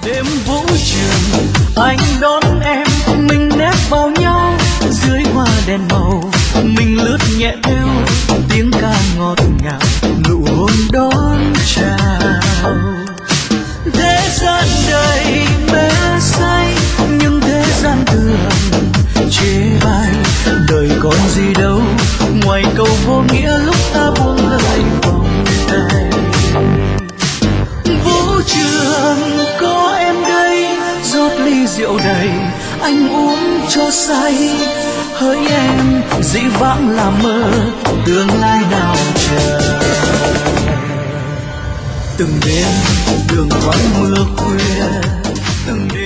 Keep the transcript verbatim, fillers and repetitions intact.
đêm vũ trường anh đón em, mình nép vào nhau dưới hoa đèn màu, mình lướt nhẹ theo tiếng ca ngọt ngào, nụ hôn đón chào. Thế gian đầy mê say nhưng thế gian thường chê bai, đời còn gì đâu ngoài câu vô nghĩa lúc ta buông lời vòng tay. Vũ trường có em đây, rót ly rượu đầy anh uống cho say, hỡi em dĩ vãng là mơ, tương lai nào chờ. Từng đêm đường vắng mưa khuya, từng đêm